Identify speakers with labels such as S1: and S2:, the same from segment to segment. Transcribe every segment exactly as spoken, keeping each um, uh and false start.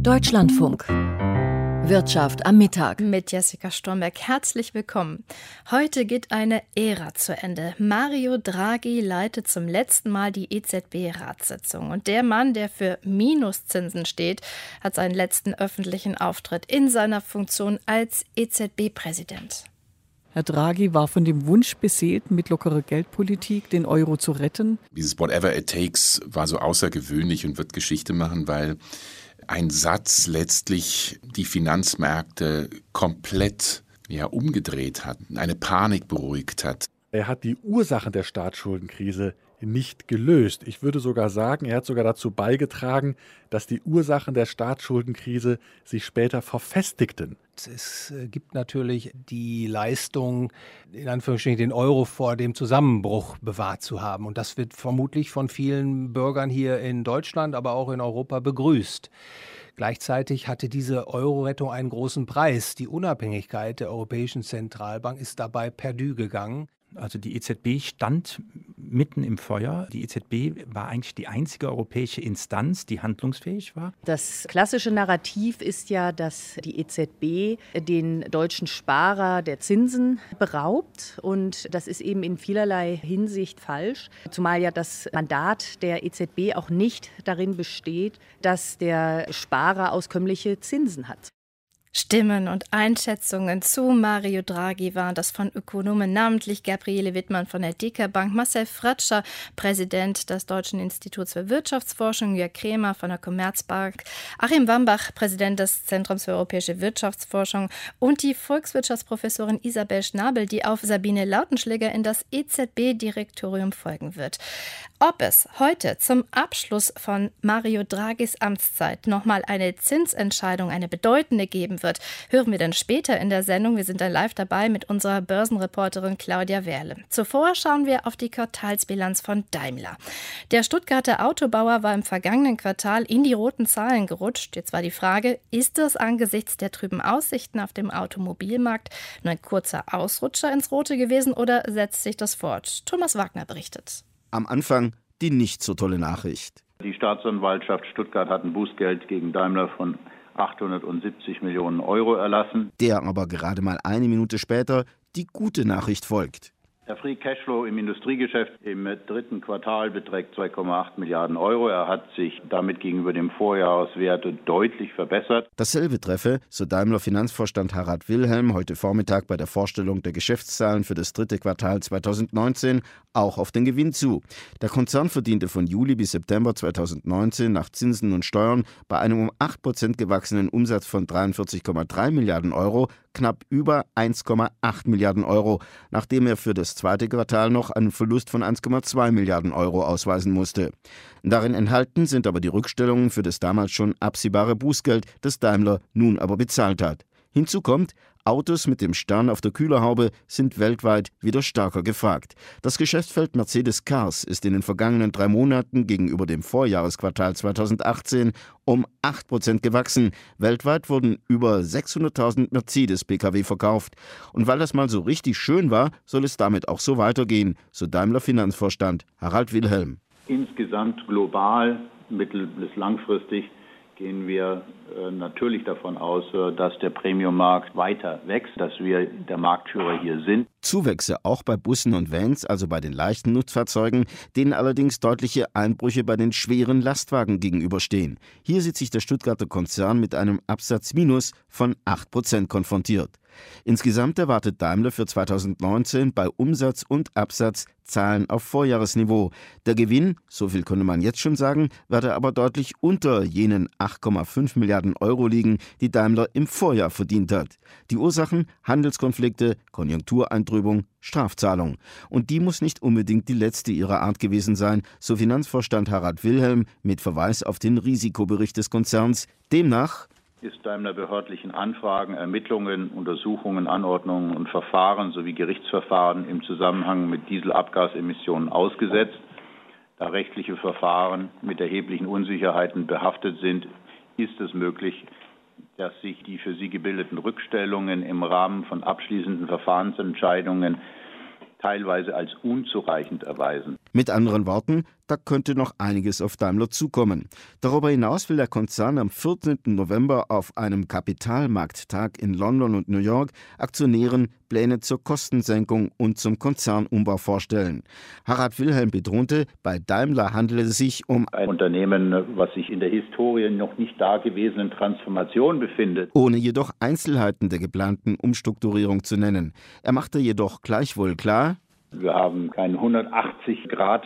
S1: Deutschlandfunk. Wirtschaft am Mittag.
S2: Mit Jessica Stormberg. Herzlich willkommen. Heute geht eine Ära zu Ende. Mario Draghi leitet zum letzten Mal die E Z B-Ratssitzung. Und der Mann, der für Minuszinsen steht, hat seinen letzten öffentlichen Auftritt in seiner Funktion als E Z B-Präsident.
S3: Herr Draghi war von dem Wunsch beseelt, mit lockerer Geldpolitik den Euro zu retten.
S4: Dieses Whatever it takes war so außergewöhnlich und wird Geschichte machen, weil ein Satz letztlich die Finanzmärkte komplett ja, umgedreht hat, eine Panik beruhigt hat.
S5: Er hat die Ursachen der Staatsschuldenkrise nicht gelöst. Ich würde sogar sagen, er hat sogar dazu beigetragen, dass die Ursachen der Staatsschuldenkrise sich später verfestigten.
S6: Es gibt natürlich die Leistung, in Anführungsstrichen den Euro vor dem Zusammenbruch bewahrt zu haben. Und das wird vermutlich von vielen Bürgern hier in Deutschland, aber auch in Europa begrüßt. Gleichzeitig hatte diese Euro-Rettung einen großen Preis. Die Unabhängigkeit der Europäischen Zentralbank ist dabei perdu gegangen.
S7: Also die E Z B stand mitten im Feuer. Die E Z B war eigentlich die einzige europäische Instanz, die handlungsfähig war.
S8: Das klassische Narrativ ist ja, dass die E Z B den deutschen Sparer der Zinsen beraubt. Und das ist eben in vielerlei Hinsicht falsch. Zumal ja das Mandat der E Z B auch nicht darin besteht, dass der Sparer auskömmliche Zinsen hat.
S2: Stimmen und Einschätzungen zu Mario Draghi waren das von Ökonomen, namentlich Gabriele Wittmann von der Deka Bank, Marcel Fratscher, Präsident des Deutschen Instituts für Wirtschaftsforschung, Jörg Krämer von der Commerzbank, Achim Wambach, Präsident des Zentrums für europäische Wirtschaftsforschung und die Volkswirtschaftsprofessorin Isabel Schnabel, die auf Sabine Lautenschläger in das E Z B-Direktorium folgen wird. Ob es heute zum Abschluss von Mario Draghis Amtszeit nochmal eine Zinsentscheidung, eine bedeutende geben wird, hören wir dann später in der Sendung. Wir sind dann live dabei mit unserer Börsenreporterin Claudia Werle. Zuvor schauen wir auf die Quartalsbilanz von Daimler. Der Stuttgarter Autobauer war im vergangenen Quartal in die roten Zahlen gerutscht. Jetzt war die Frage, ist das angesichts der trüben Aussichten auf dem Automobilmarkt nur ein kurzer Ausrutscher ins Rote gewesen oder setzt sich das fort? Thomas Wagner berichtet.
S9: Am Anfang die nicht so tolle Nachricht.
S10: Die Staatsanwaltschaft Stuttgart hat ein Bußgeld gegen Daimler von achthundertsiebzig Millionen Euro erlassen.
S9: Der aber gerade mal eine Minute später die gute Nachricht folgt.
S10: Der Free Cashflow im Industriegeschäft im dritten Quartal beträgt zwei Komma acht Milliarden Euro. Er hat sich damit gegenüber dem Vorjahreswert deutlich verbessert.
S9: Dasselbe treffe, so Daimler-Finanzvorstand Harald Wilhelm heute Vormittag bei der Vorstellung der Geschäftszahlen für das dritte Quartal zweitausendneunzehn, auch auf den Gewinn zu. Der Konzern verdiente von Juli bis September zweitausendneunzehn nach Zinsen und Steuern bei einem um acht Prozent gewachsenen Umsatz von dreiundvierzig Komma drei Milliarden Euro knapp über eins Komma acht Milliarden Euro, nachdem er für das zweite Quartal noch einen Verlust von eins Komma zwei Milliarden Euro ausweisen musste. Darin enthalten sind aber die Rückstellungen für das damals schon absehbare Bußgeld, das Daimler nun aber bezahlt hat. Hinzu kommt, Autos mit dem Stern auf der Kühlerhaube sind weltweit wieder stärker gefragt. Das Geschäftsfeld Mercedes Cars ist in den vergangenen drei Monaten gegenüber dem Vorjahresquartal zweitausendachtzehn um acht Prozent gewachsen. Weltweit wurden über sechshunderttausend Mercedes-P K W verkauft. Und weil das mal so richtig schön war, soll es damit auch so weitergehen, so Daimler-Finanzvorstand Harald Wilhelm.
S10: Insgesamt global, mittel- bis langfristig, gehen wir äh, natürlich davon aus, äh, dass der Premium-Markt weiter wächst, dass wir der Marktführer hier sind.
S9: Zuwächse auch bei Bussen und Vans, also bei den leichten Nutzfahrzeugen, denen allerdings deutliche Einbrüche bei den schweren Lastwagen gegenüberstehen. Hier sieht sich der Stuttgarter Konzern mit einem Absatzminus von acht Prozent konfrontiert. Insgesamt erwartet Daimler für zweitausendneunzehn bei Umsatz und Absatz Zahlen auf Vorjahresniveau. Der Gewinn, so viel könne man jetzt schon sagen, werde aber deutlich unter jenen acht Komma fünf Milliarden Euro liegen, die Daimler im Vorjahr verdient hat. Die Ursachen: Handelskonflikte, Konjunktureintrübung, Strafzahlung. Und die muss nicht unbedingt die letzte ihrer Art gewesen sein, so Finanzvorstand Harald Wilhelm mit Verweis auf den Risikobericht des Konzerns. Demnach
S10: ist Daimler behördlichen Anfragen, Ermittlungen, Untersuchungen, Anordnungen und Verfahren sowie Gerichtsverfahren im Zusammenhang mit Dieselabgasemissionen ausgesetzt. Da rechtliche Verfahren mit erheblichen Unsicherheiten behaftet sind, ist es möglich, dass sich die für sie gebildeten Rückstellungen im Rahmen von abschließenden Verfahrensentscheidungen teilweise als unzureichend erweisen.
S9: Mit anderen Worten, da könnte noch einiges auf Daimler zukommen. Darüber hinaus will der Konzern am vierzehnten November auf einem Kapitalmarkttag in London und New York Aktionären Pläne zur Kostensenkung und zum Konzernumbau vorstellen. Harald Wilhelm betonte, bei Daimler handele es sich um
S10: ein Unternehmen, was sich in der Historie noch nicht dagewesenen Transformation befindet.
S9: Ohne jedoch Einzelheiten der geplanten Umstrukturierung zu nennen. Er machte jedoch gleichwohl klar:
S10: Wir haben keinen hundertachtzig Grad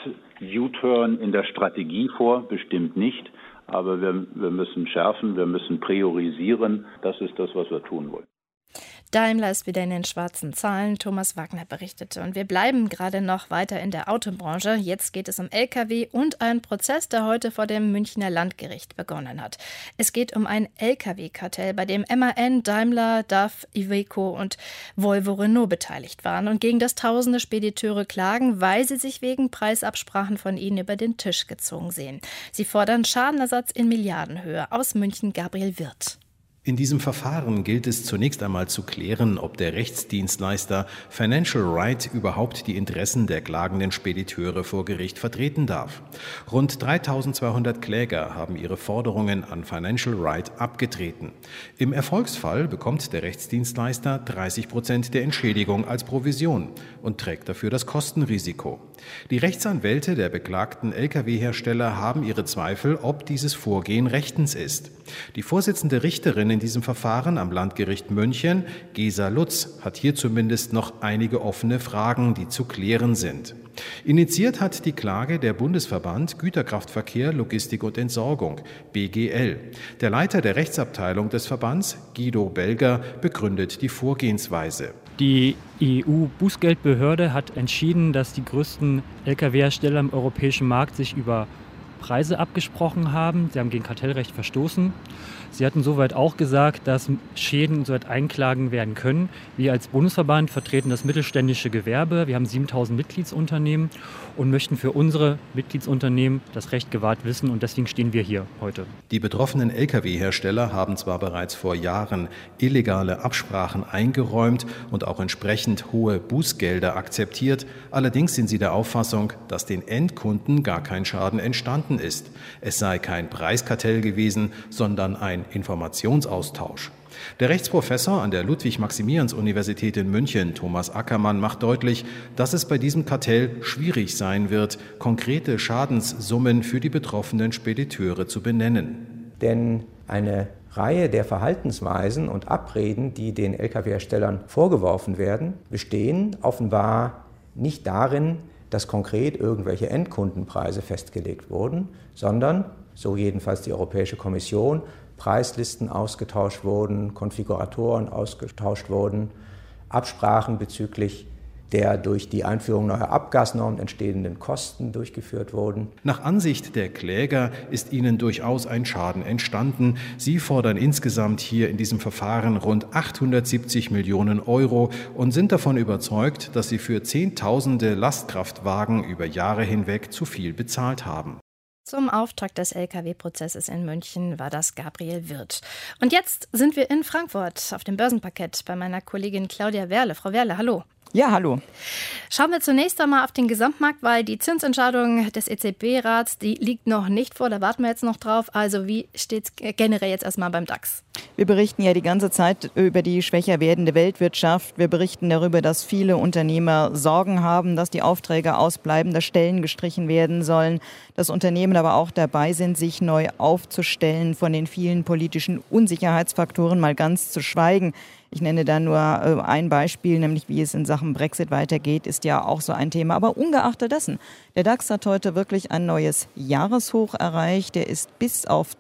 S10: U-Turn in der Strategie vor, bestimmt nicht. Aber wir, wir müssen schärfen, wir müssen priorisieren. Das ist das, was wir tun wollen.
S2: Daimler ist wieder in den schwarzen Zahlen, Thomas Wagner berichtete. Und wir bleiben gerade noch weiter in der Autobranche. Jetzt geht es um L K W und einen Prozess, der heute vor dem Münchner Landgericht begonnen hat. Es geht um ein L K W-Kartell, bei dem M A N, Daimler, D A F, Iveco und Volvo Renault beteiligt waren und gegen das tausende Spediteure klagen, weil sie sich wegen Preisabsprachen von ihnen über den Tisch gezogen sehen. Sie fordern Schadenersatz in Milliardenhöhe. Aus München Gabriel Wirth.
S11: In diesem Verfahren gilt es zunächst einmal zu klären, ob der Rechtsdienstleister Financial Right überhaupt die Interessen der klagenden Spediteure vor Gericht vertreten darf. Rund dreitausendzweihundert Kläger haben ihre Forderungen an Financial Right abgetreten. Im Erfolgsfall bekommt der Rechtsdienstleister dreißig Prozent der Entschädigung als Provision und trägt dafür das Kostenrisiko. Die Rechtsanwälte der beklagten L K W-Hersteller haben ihre Zweifel, ob dieses Vorgehen rechtens ist. Die Vorsitzende Richterin in diesem Verfahren am Landgericht München, Gesa Lutz, hat hier zumindest noch einige offene Fragen, die zu klären sind. Initiiert hat die Klage der Bundesverband Güterkraftverkehr, Logistik und Entsorgung, B G L. Der Leiter der Rechtsabteilung des Verbands, Guido Belger, begründet die Vorgehensweise.
S12: Die E U-Bußgeldbehörde hat entschieden, dass die größten L K W-Hersteller im europäischen Markt sich über Preise abgesprochen haben. Sie haben gegen Kartellrecht verstoßen. Sie hatten soweit auch gesagt, dass Schäden soweit einklagen werden können. Wir als Bundesverband vertreten das mittelständische Gewerbe. Wir haben siebentausend Mitgliedsunternehmen und möchten für unsere Mitgliedsunternehmen das Recht gewahrt wissen. Und deswegen stehen wir hier heute.
S11: Die betroffenen L K W-Hersteller haben zwar bereits vor Jahren illegale Absprachen eingeräumt und auch entsprechend hohe Bußgelder akzeptiert. Allerdings sind sie der Auffassung, dass den Endkunden gar kein Schaden entstanden ist. Es sei kein Preiskartell gewesen, sondern ein Informationsaustausch. Der Rechtsprofessor an der Ludwig-Maximilians-Universität in München, Thomas Ackermann, macht deutlich, dass es bei diesem Kartell schwierig sein wird, konkrete Schadenssummen für die betroffenen Spediteure zu benennen.
S13: Denn eine Reihe der Verhaltensweisen und Abreden, die den L K W-Herstellern vorgeworfen werden, bestehen offenbar nicht darin, dass konkret irgendwelche Endkundenpreise festgelegt wurden, sondern, so jedenfalls die Europäische Kommission, Preislisten ausgetauscht wurden, Konfiguratoren ausgetauscht wurden, Absprachen bezüglich der durch die Einführung neuer Abgasnormen entstehenden Kosten durchgeführt wurden.
S11: Nach Ansicht der Kläger ist ihnen durchaus ein Schaden entstanden. Sie fordern insgesamt hier in diesem Verfahren rund achthundertsiebzig Millionen Euro und sind davon überzeugt, dass sie für Zehntausende Lastkraftwagen über Jahre hinweg zu viel bezahlt haben.
S2: Zum Auftakt des L K W-Prozesses in München war das Gabriel Wirth. Und jetzt sind wir in Frankfurt auf dem Börsenparkett bei meiner Kollegin Claudia Werle. Frau Werle, hallo.
S14: Ja, hallo.
S2: Schauen wir zunächst einmal auf den Gesamtmarkt, weil die Zinsentscheidung des E Z B-Rats, die liegt noch nicht vor, da warten wir jetzt noch drauf. Also wie steht es generell jetzt erstmal beim DAX?
S14: Wir berichten ja die ganze Zeit über die schwächer werdende Weltwirtschaft. Wir berichten darüber, dass viele Unternehmer Sorgen haben, dass die Aufträge ausbleiben, dass Stellen gestrichen werden sollen, dass Unternehmen aber auch dabei sind, sich neu aufzustellen, von den vielen politischen Unsicherheitsfaktoren mal ganz zu schweigen. Ich nenne da nur ein Beispiel, nämlich wie es in Sachen Brexit weitergeht, ist ja auch so ein Thema. Aber ungeachtet dessen, der DAX hat heute wirklich ein neues Jahreshoch erreicht. Der ist bis auf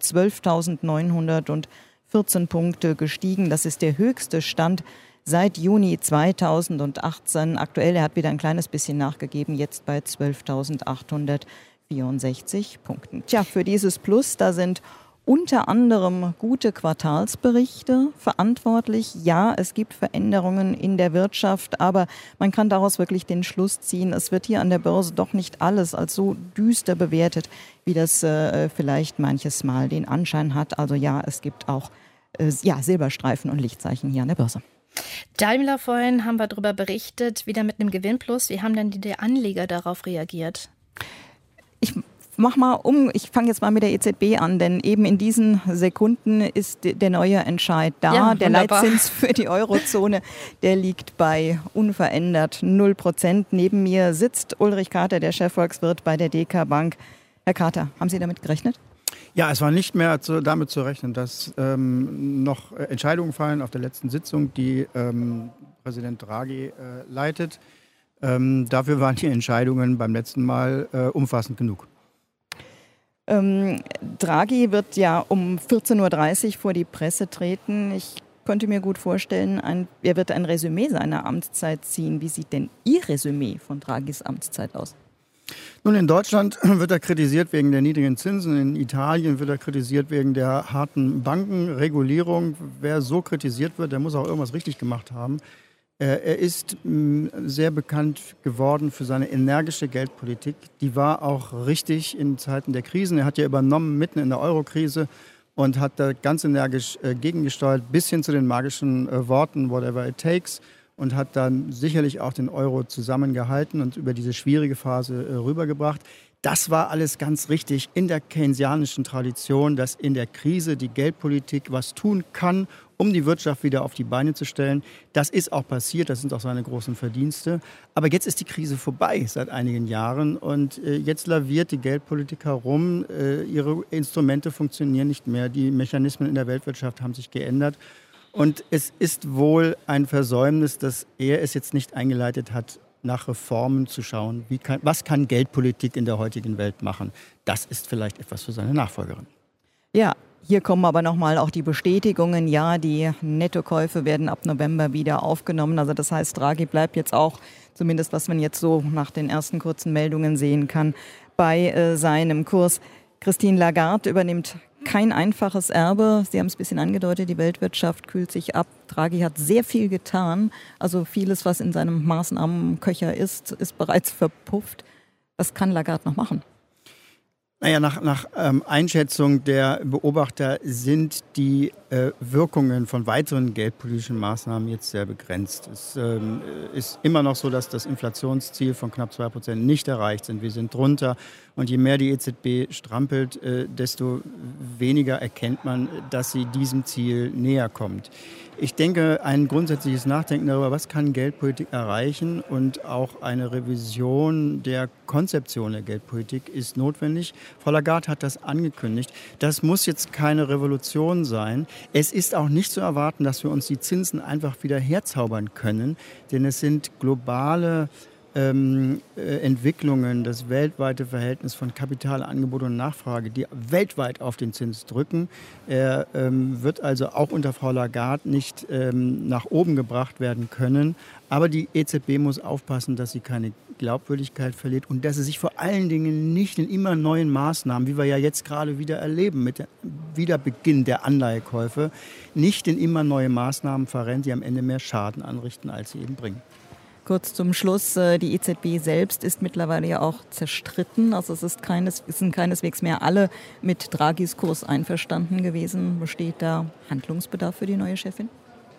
S14: zwölftausendneunhundertvierzehn Punkte gestiegen. Das ist der höchste Stand seit Juni zweitausendachtzehn. Aktuell, er hat wieder ein kleines bisschen nachgegeben, jetzt bei zwölftausendachthundertvierundsechzig Punkten. Tja, für dieses Plus, da sind unter anderem gute Quartalsberichte verantwortlich. Ja, es gibt Veränderungen in der Wirtschaft, aber man kann daraus wirklich den Schluss ziehen, es wird hier an der Börse doch nicht alles als so düster bewertet, wie das äh, vielleicht manches Mal den Anschein hat. Also ja, es gibt auch äh, ja, Silberstreifen und Lichtzeichen hier an der Börse.
S2: Daimler, vorhin haben wir darüber berichtet, wieder mit einem Gewinnplus. Wie haben denn die, die Anleger darauf reagiert?
S14: Ich mach mal um, ich fange jetzt mal mit der E Z B an, denn eben in diesen Sekunden ist der neue Entscheid da.
S2: Ja,
S14: der
S2: wunderbar.
S14: Leitzins für die Eurozone, der liegt bei unverändert null Prozent. Neben mir sitzt Ulrich Kater, der Chefvolkswirt bei der D K Bank. Herr Kater, haben Sie damit gerechnet?
S15: Ja, es war nicht mehr zu, damit zu rechnen, dass ähm, noch Entscheidungen fallen auf der letzten Sitzung, die ähm, Präsident Draghi äh, leitet. Ähm, dafür waren die Entscheidungen beim letzten Mal äh, umfassend genug.
S14: Ähm, Draghi wird ja um vierzehn Uhr dreißig vor die Presse treten. Ich könnte mir gut vorstellen, ein, er wird ein Resümee seiner Amtszeit ziehen. Wie sieht denn Ihr Resümee von Draghis Amtszeit aus?
S15: Nun, in Deutschland wird er kritisiert wegen der niedrigen Zinsen. In Italien wird er kritisiert wegen der harten Bankenregulierung. Wer so kritisiert wird, der muss auch irgendwas richtig gemacht haben. Er ist sehr bekannt geworden für seine energische Geldpolitik. Die war auch richtig in Zeiten der Krisen. Er hat ja übernommen mitten in der Eurokrise und hat da ganz energisch gegengesteuert, bis hin zu den magischen Worten "whatever it takes", und hat dann sicherlich auch den Euro zusammengehalten und über diese schwierige Phase rübergebracht. Das war alles ganz richtig in der keynesianischen Tradition, dass in der Krise die Geldpolitik was tun kann, um die Wirtschaft wieder auf die Beine zu stellen. Das ist auch passiert, das sind auch seine großen Verdienste. Aber jetzt ist die Krise vorbei seit einigen Jahren und äh, jetzt laviert die Geldpolitik herum. Äh, ihre Instrumente funktionieren nicht mehr, die Mechanismen in der Weltwirtschaft haben sich geändert. Und es ist wohl ein Versäumnis, dass er es jetzt nicht eingeleitet hat, nach Reformen zu schauen. Wie kann, was kann Geldpolitik in der heutigen Welt machen? Das ist vielleicht etwas für seine Nachfolgerin.
S14: Ja, hier kommen aber nochmal auch die Bestätigungen. Ja, die Nettokäufe werden ab November wieder aufgenommen. Also das heißt, Draghi bleibt jetzt auch, zumindest was man jetzt so nach den ersten kurzen Meldungen sehen kann, bei äh, seinem Kurs. Christine Lagarde übernimmt kein einfaches Erbe. Sie haben es ein bisschen angedeutet, die Weltwirtschaft kühlt sich ab. Draghi hat sehr viel getan. Also vieles, was in seinem Maßnahmenköcher ist, ist bereits verpufft. Was kann Lagarde noch machen?
S15: Naja, nach, nach ähm, Einschätzung der Beobachter sind die äh, Wirkungen von weiteren geldpolitischen Maßnahmen jetzt sehr begrenzt. Es ähm, ist immer noch so, dass das Inflationsziel von knapp zwei Prozent nicht erreicht sind. Wir sind drunter. Und je mehr die E Z B strampelt, äh, desto weniger erkennt man, dass sie diesem Ziel näher kommt. Ich denke, ein grundsätzliches Nachdenken darüber, was kann Geldpolitik erreichen, und auch eine Revision der Konzeption der Geldpolitik ist notwendig. Frau Lagarde hat das angekündigt. Das muss jetzt keine Revolution sein. Es ist auch nicht zu erwarten, dass wir uns die Zinsen einfach wieder herzaubern können, denn es sind globale Ähm, äh, Entwicklungen, das weltweite Verhältnis von Kapitalangebot und Nachfrage, die weltweit auf den Zins drücken. Er ähm, wird also auch unter Frau Lagarde nicht ähm, nach oben gebracht werden können. Aber die E Z B muss aufpassen, dass sie keine Glaubwürdigkeit verliert und dass sie sich vor allen Dingen nicht in immer neuen Maßnahmen, wie wir ja jetzt gerade wieder erleben mit dem Wiederbeginn der Anleihekäufe, nicht in immer neue Maßnahmen verrennt, die am Ende mehr Schaden anrichten, als sie eben bringen.
S14: Kurz zum Schluss, die E Z B selbst ist mittlerweile ja auch zerstritten. Also es ist keines, es sind keineswegs mehr alle mit Draghis Kurs einverstanden gewesen. Besteht da Handlungsbedarf für die neue Chefin?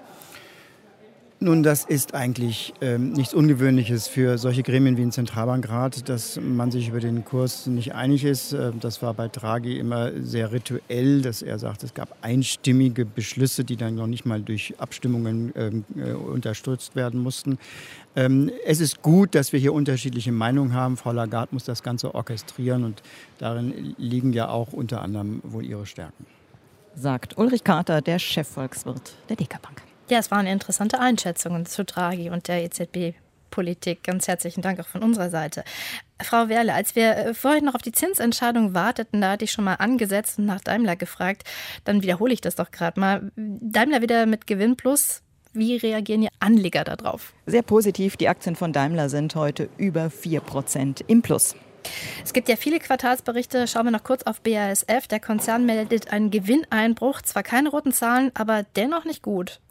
S15: Nun, das ist eigentlich ähm, nichts Ungewöhnliches für solche Gremien wie ein Zentralbankrat, dass man sich über den Kurs nicht einig ist. Das war bei Draghi immer sehr rituell, dass er sagt, es gab einstimmige Beschlüsse, die dann noch nicht mal durch Abstimmungen ähm, äh, unterstützt werden mussten. Ähm, es ist gut, dass wir hier unterschiedliche Meinungen haben. Frau Lagarde muss das Ganze orchestrieren und darin liegen ja auch unter anderem wohl ihre Stärken.
S14: Sagt Ulrich Kater, der Chefvolkswirt der D K Bank.
S2: Ja, es waren interessante Einschätzungen zu Draghi und der E Z B-Politik. Ganz herzlichen Dank auch von unserer Seite. Frau Werle, als wir vorhin noch auf die Zinsentscheidung warteten, da hatte ich schon mal angesetzt und nach Daimler gefragt. Dann wiederhole ich das doch gerade mal. Daimler wieder mit Gewinn plus. Wie reagieren die Anleger darauf?
S14: Sehr positiv. Die Aktien von Daimler sind heute über vier Prozent im Plus.
S2: Es gibt ja viele Quartalsberichte. Schauen wir noch kurz auf B A S F. Der Konzern meldet einen Gewinneinbruch. Zwar keine roten Zahlen, aber dennoch nicht gut.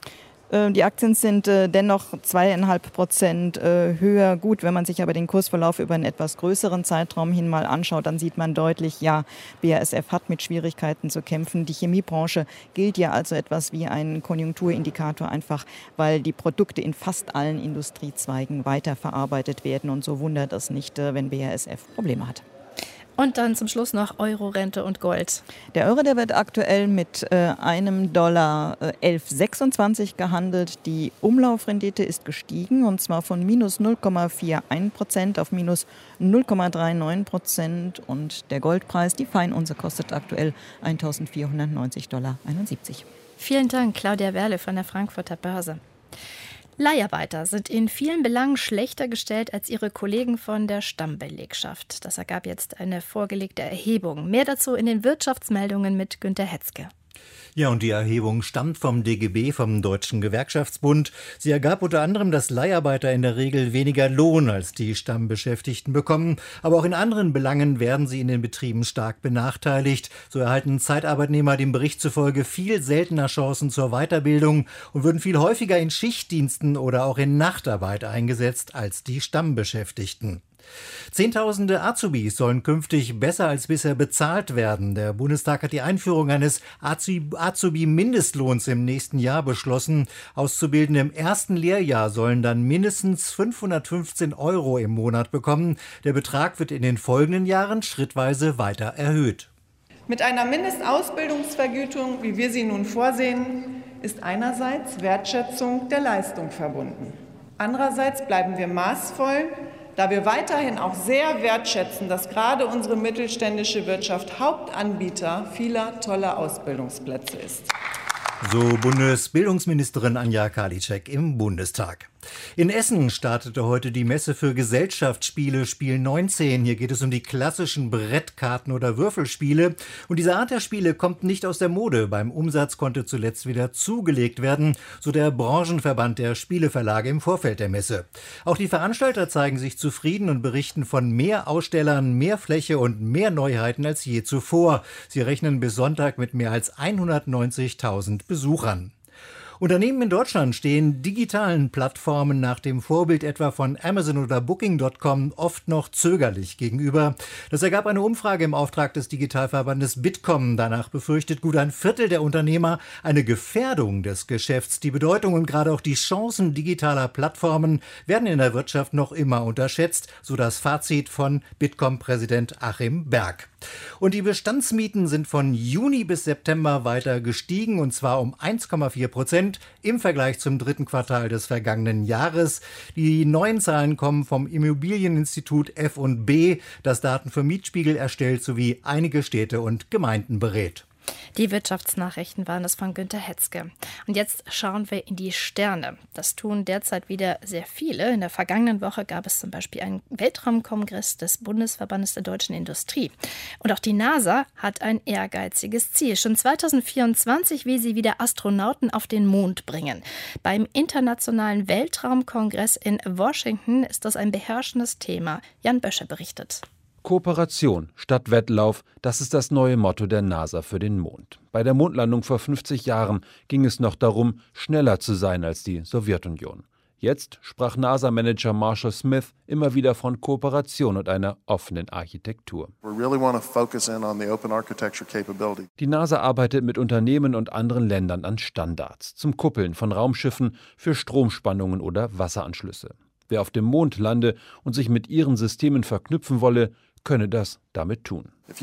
S14: Die Aktien sind dennoch zweieinhalb Prozent höher. Gut, wenn man sich aber den Kursverlauf über einen etwas größeren Zeitraum hin mal anschaut, dann sieht man deutlich, ja, B A S F hat mit Schwierigkeiten zu kämpfen. Die Chemiebranche gilt ja also etwas wie ein Konjunkturindikator, einfach weil die Produkte in fast allen Industriezweigen weiterverarbeitet werden. Und so wundert es nicht, wenn B A S F Probleme hat.
S2: Und dann zum Schluss noch Euro, Rente und Gold.
S14: Der Euro, der wird aktuell mit äh, einem Dollar äh, elf Komma sechsundzwanzig gehandelt. Die Umlaufrendite ist gestiegen und zwar von minus null Komma einundvierzig Prozent auf minus null Komma neununddreißig Prozent. Und der Goldpreis, die Feinunze, kostet aktuell eintausendvierhundertneunzig Komma einundsiebzig Dollar.
S2: Vielen Dank, Claudia Werle von der Frankfurter Börse. Leiharbeiter sind in vielen Belangen schlechter gestellt als ihre Kollegen von der Stammbelegschaft. Das ergab jetzt eine vorgelegte Erhebung. Mehr dazu in den Wirtschaftsmeldungen mit Günter Hetzke.
S16: Ja, und die Erhebung stammt vom D G B, vom Deutschen Gewerkschaftsbund. Sie ergab unter anderem, dass Leiharbeiter in der Regel weniger Lohn als die Stammbeschäftigten bekommen. Aber auch in anderen Belangen werden sie in den Betrieben stark benachteiligt. So erhalten Zeitarbeitnehmer dem Bericht zufolge viel seltener Chancen zur Weiterbildung und würden viel häufiger in Schichtdiensten oder auch in Nachtarbeit eingesetzt als die Stammbeschäftigten. Zehntausende Azubis sollen künftig besser als bisher bezahlt werden. Der Bundestag hat die Einführung eines Azubi-Mindestlohns im nächsten Jahr beschlossen. Auszubildende im ersten Lehrjahr sollen dann mindestens fünfhundertfünfzehn Euro im Monat bekommen. Der Betrag wird in den folgenden Jahren schrittweise weiter erhöht.
S17: Mit einer Mindestausbildungsvergütung, wie wir sie nun vorsehen, ist einerseits Wertschätzung der Leistung verbunden. Andererseits bleiben wir maßvoll, da wir weiterhin auch sehr wertschätzen, dass gerade unsere mittelständische Wirtschaft Hauptanbieter vieler toller Ausbildungsplätze ist.
S16: So Bundesbildungsministerin Anja Karliczek im Bundestag. In Essen startete heute die Messe für Gesellschaftsspiele Spiel neunzehn. Hier geht es um die klassischen Brettkarten- oder Würfelspiele. Und diese Art der Spiele kommt nicht aus der Mode. Beim Umsatz konnte zuletzt wieder zugelegt werden, so der Branchenverband der Spieleverlage im Vorfeld der Messe. Auch die Veranstalter zeigen sich zufrieden und berichten von mehr Ausstellern, mehr Fläche und mehr Neuheiten als je zuvor. Sie rechnen bis Sonntag mit mehr als hundertneunzigtausend Besuchern. Unternehmen in Deutschland stehen digitalen Plattformen nach dem Vorbild etwa von Amazon oder Booking Punkt com oft noch zögerlich gegenüber. Das ergab eine Umfrage im Auftrag des Digitalverbandes Bitkom. Danach befürchtet gut ein Viertel der Unternehmer eine Gefährdung des Geschäfts. Die Bedeutung und gerade auch die Chancen digitaler Plattformen werden in der Wirtschaft noch immer unterschätzt, so das Fazit von Bitkom-Präsident Achim Berg. Und die Bestandsmieten sind von Juni bis September weiter gestiegen, und zwar um eins Komma vier Prozent im Vergleich zum dritten Quartal des vergangenen Jahres. Die neuen Zahlen kommen vom Immobilieninstitut F und B, das Daten für Mietspiegel erstellt sowie einige Städte und Gemeinden berät.
S2: Die Wirtschaftsnachrichten waren das von Günter Hetzke. Und jetzt schauen wir in die Sterne. Das tun derzeit wieder sehr viele. In der vergangenen Woche gab es zum Beispiel einen Weltraumkongress des Bundesverbandes der deutschen Industrie. Und auch die NASA hat ein ehrgeiziges Ziel. Schon zweitausendvierundzwanzig will sie wieder Astronauten auf den Mond bringen. Beim Internationalen Weltraumkongress in Washington ist das ein beherrschendes Thema. Jan Bösche berichtet.
S18: Kooperation statt Wettlauf, das ist das neue Motto der NASA für den Mond. Bei der Mondlandung vor fünfzig Jahren ging es noch darum, schneller zu sein als die Sowjetunion. Jetzt sprach NASA-Manager Marshall Smith immer wieder von Kooperation und einer offenen Architektur. Die NASA arbeitet mit Unternehmen und anderen Ländern an Standards zum Kuppeln von Raumschiffen für Stromspannungen oder Wasseranschlüsse. Wer auf dem Mond lande und sich mit ihren Systemen verknüpfen wolle, könne das damit tun.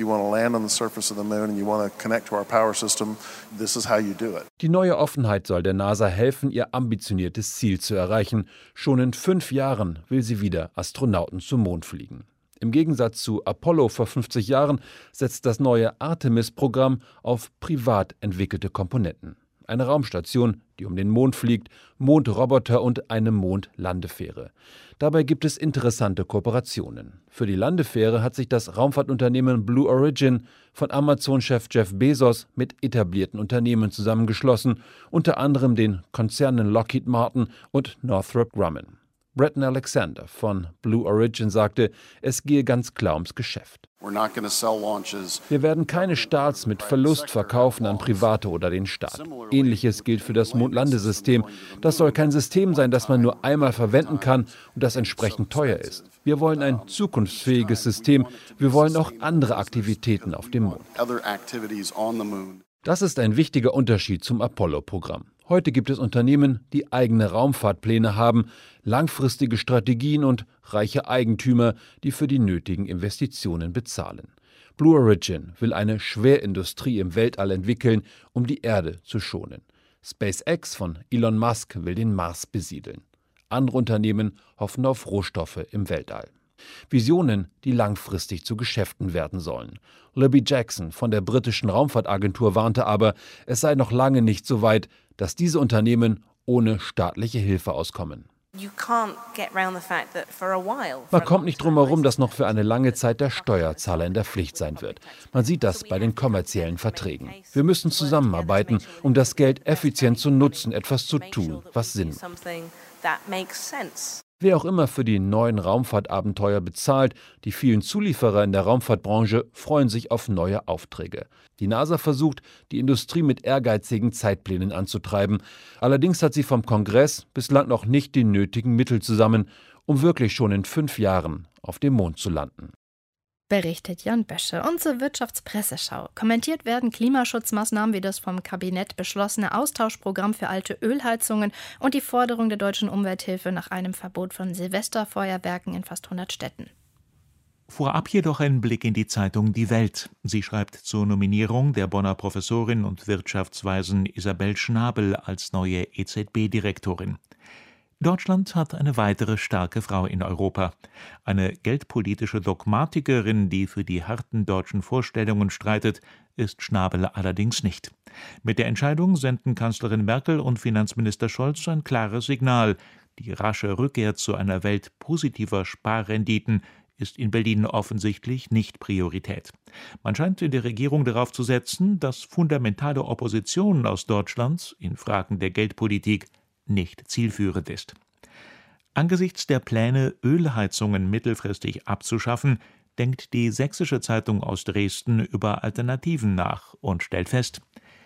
S18: Die neue Offenheit soll der NASA helfen, ihr ambitioniertes Ziel zu erreichen. Schon in fünf Jahren will sie wieder Astronauten zum Mond fliegen. Im Gegensatz zu Apollo vor fünfzig Jahren setzt das neue Artemis-Programm auf privat entwickelte Komponenten. Eine Raumstation, die um den Mond fliegt, Mondroboter und eine Mondlandefähre. Dabei gibt es interessante Kooperationen. Für die Landefähre hat sich das Raumfahrtunternehmen Blue Origin von Amazon-Chef Jeff Bezos mit etablierten Unternehmen zusammengeschlossen, unter anderem den Konzernen Lockheed Martin und Northrop Grumman. Bretton Alexander von Blue Origin sagte, es gehe ganz klar ums Geschäft. Wir werden keine Starts mit Verlust verkaufen an Private oder den Staat. Ähnliches gilt für das Mondlandesystem. Das soll kein System sein, das man nur einmal verwenden kann und das entsprechend teuer ist. Wir wollen ein zukunftsfähiges System. Wir wollen auch andere Aktivitäten auf dem Mond. Das ist ein wichtiger Unterschied zum Apollo-Programm. Heute gibt es Unternehmen, die eigene Raumfahrtpläne haben, langfristige Strategien und reiche Eigentümer, die für die nötigen Investitionen bezahlen. Blue Origin will eine Schwerindustrie im Weltall entwickeln, um die Erde zu schonen. SpaceX von Elon Musk will den Mars besiedeln. Andere Unternehmen hoffen auf Rohstoffe im Weltall. Visionen, die langfristig zu Geschäften werden sollen. Libby Jackson von der britischen Raumfahrtagentur warnte aber, es sei noch lange nicht so weit, dass diese Unternehmen ohne staatliche Hilfe auskommen. Man kommt nicht drum herum, dass noch für eine lange Zeit der Steuerzahler in der Pflicht sein wird. Man sieht das bei den kommerziellen Verträgen. Wir müssen zusammenarbeiten, um das Geld effizient zu nutzen, etwas zu tun, was Sinn macht. Wer auch immer für die neuen Raumfahrtabenteuer bezahlt, die vielen Zulieferer in der Raumfahrtbranche freuen sich auf neue Aufträge. Die NASA versucht, die Industrie mit ehrgeizigen Zeitplänen anzutreiben. Allerdings hat sie vom Kongress bislang noch nicht die nötigen Mittel zusammen, um wirklich schon in fünf Jahren auf dem Mond zu landen.
S2: Berichtet Jan Bösche. Unsere Wirtschaftspresseschau. Kommentiert werden Klimaschutzmaßnahmen wie das vom Kabinett beschlossene Austauschprogramm für alte Ölheizungen und die Forderung der deutschen Umwelthilfe nach einem Verbot von Silvesterfeuerwerken in fast hundert Städten.
S19: Vorab jedoch ein Blick in die Zeitung Die Welt. Sie schreibt zur Nominierung der Bonner Professorin und Wirtschaftsweisen Isabel Schnabel als neue E Z B-Direktorin. Deutschland hat eine weitere starke Frau in Europa. Eine geldpolitische Dogmatikerin, die für die harten deutschen Vorstellungen streitet, ist Schnabel allerdings nicht. Mit der Entscheidung senden Kanzlerin Merkel und Finanzminister Scholz ein klares Signal. Die rasche Rückkehr zu einer Welt positiver Sparrenditen ist in Berlin offensichtlich nicht Priorität. Man scheint in der Regierung darauf zu setzen, dass fundamentale Opposition aus Deutschland in Fragen der Geldpolitik nicht zielführend ist. Angesichts der Pläne, Ölheizungen mittelfristig abzuschaffen, denkt die Sächsische Zeitung aus Dresden über Alternativen nach und stellt fest: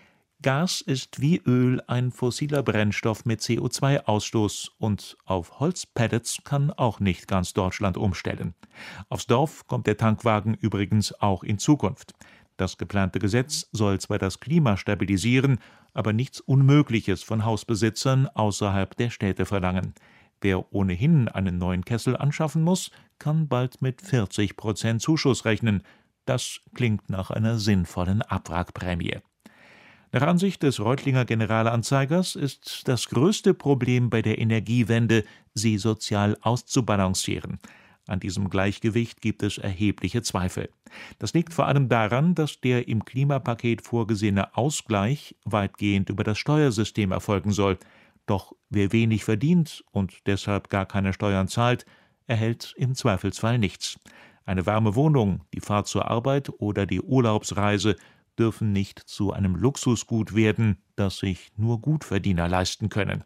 S19: Gas ist wie Öl ein fossiler Brennstoff mit C O zwei Ausstoß und auf Holzpellets kann auch nicht ganz Deutschland umstellen. Aufs Dorf kommt der Tankwagen übrigens auch in Zukunft. Das geplante Gesetz soll zwar das Klima stabilisieren, aber nichts Unmögliches von Hausbesitzern außerhalb der Städte verlangen. Wer ohnehin einen neuen Kessel anschaffen muss, kann bald mit vierzig Prozent Zuschuss rechnen. Das klingt nach einer sinnvollen Abwrackprämie. Nach Ansicht des Reutlinger Generalanzeigers ist das größte Problem bei der Energiewende, sie sozial auszubalancieren. An diesem Gleichgewicht gibt es erhebliche Zweifel. Das liegt vor allem daran, dass der im Klimapaket vorgesehene Ausgleich weitgehend über das Steuersystem erfolgen soll. Doch wer wenig verdient und deshalb gar keine Steuern zahlt, erhält im Zweifelsfall nichts. Eine warme Wohnung, die Fahrt zur Arbeit oder die Urlaubsreise dürfen nicht zu einem Luxusgut werden, das sich nur Gutverdiener leisten können.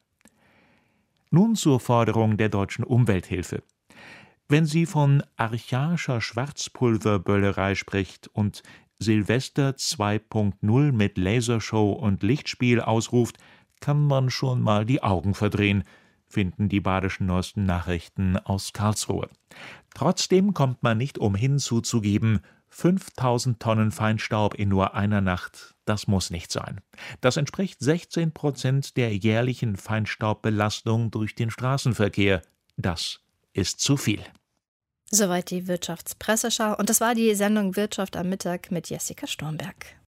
S19: Nun zur Forderung der deutschen Umwelthilfe. Wenn sie von archaischer Schwarzpulverböllerei spricht und Silvester zwei Punkt null mit Lasershow und Lichtspiel ausruft, kann man schon mal die Augen verdrehen, finden die Badischen Neuesten Nachrichten aus Karlsruhe. Trotzdem kommt man nicht umhin zuzugeben, fünftausend Tonnen Feinstaub in nur einer Nacht, das muss nicht sein. Das entspricht sechzehn Prozent der jährlichen Feinstaubbelastung durch den Straßenverkehr. Das ist zu viel.
S2: Soweit die Wirtschaftspresseschau. Und das war die Sendung Wirtschaft am Mittag mit Jessica Stormberg.